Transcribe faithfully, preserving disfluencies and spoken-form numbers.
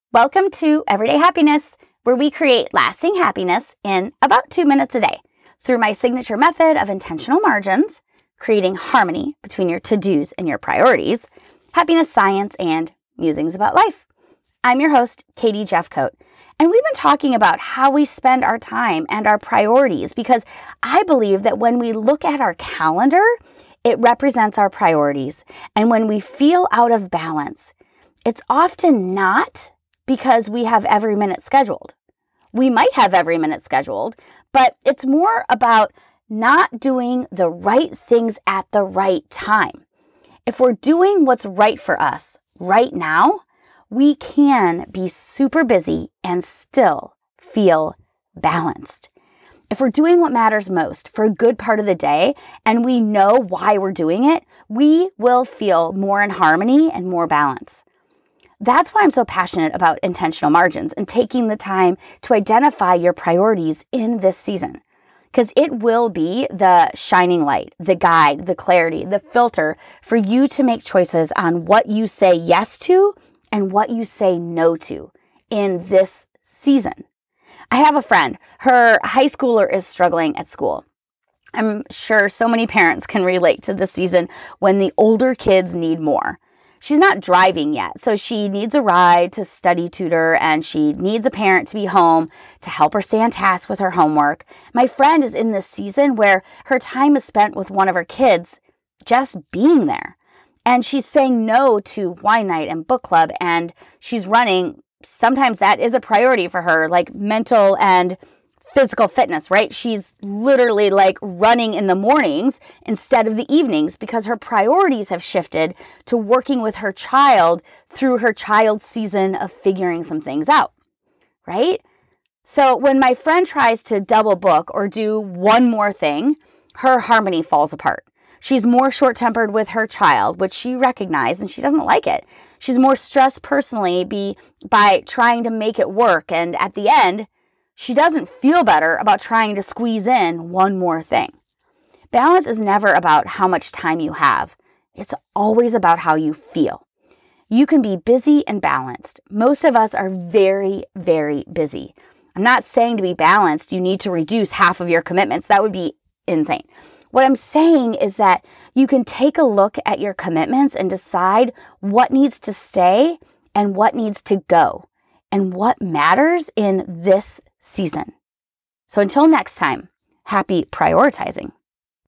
Welcome to Everyday Happiness, where we create lasting happiness in about two minutes a day through my signature method of intentional margins, creating harmony between your to-dos and your priorities, happiness science, and musings about life. I'm your host, Katie Jeffcoat, and we've been talking about how we spend our time and our priorities because I believe that when we look at our calendar, it represents our priorities. And when we feel out of balance, it's often not because we have every minute scheduled. We might have every minute scheduled, but it's more about not doing the right things at the right time. If we're doing what's right for us right now, we can be super busy and still feel balanced. If we're doing what matters most for a good part of the day and we know why we're doing it, we will feel more in harmony and more balance. That's why I'm so passionate about intentional margins and taking the time to identify your priorities in this season. Because it will be the shining light, the guide, the clarity, the filter for you to make choices on what you say yes to and what you say no to in this season. I have a friend, her high schooler is struggling at school. I'm sure so many parents can relate to this season when the older kids need more. She's not driving yet, so she needs a ride to study tutor and she needs a parent to be home to help her stay on task with her homework. My friend is in this season where her time is spent with one of her kids just being there. And she's saying no to wine night and book club, and she's running. Sometimes that is a priority for her, like mental and physical fitness, right? She's literally like running in the mornings instead of the evenings because her priorities have shifted to working with her child through her child's season of figuring some things out, right? So when my friend tries to double book or do one more thing, her harmony falls apart. She's more short-tempered with her child, which she recognized, and she doesn't like it. She's more stressed personally be, by trying to make it work, and at the end, she doesn't feel better about trying to squeeze in one more thing. Balance is never about how much time you have. It's always about how you feel. You can be busy and balanced. Most of us are very, very busy. I'm not saying to be balanced, you need to reduce half of your commitments. That would be insane. What I'm saying is that you can take a look at your commitments and decide what needs to stay and what needs to go and what matters in this season. So until next time, happy prioritizing.